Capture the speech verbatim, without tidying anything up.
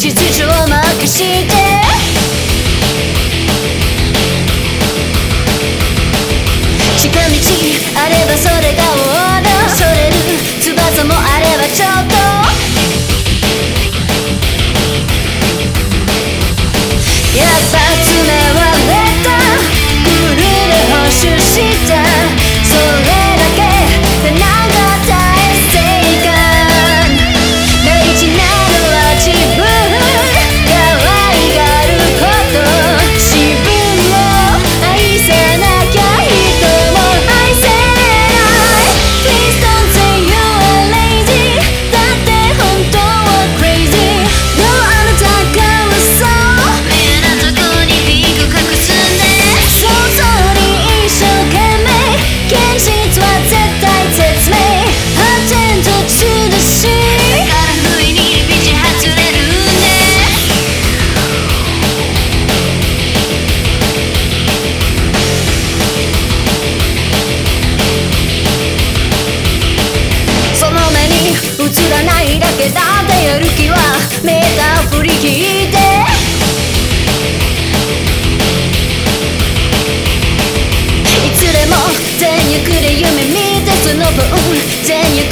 秩序を任して近道あればそれがオーダーそれる翼もあればちょっとやっぱ爪はレタフルで補修したそれだけでなんか大正解大事なのは自分可愛がること自分を愛さなきゃ人も愛せない Please don't say you are lazy だって本当は crazy No あなたが嘘目なとこにピンク隠すんで想像に一生懸命現実は絶対絶命発展途中だしだから不意に道外れるんでその目に映らないだけだってやる気はメーター振り切っていつでも全力で夢見てその分全力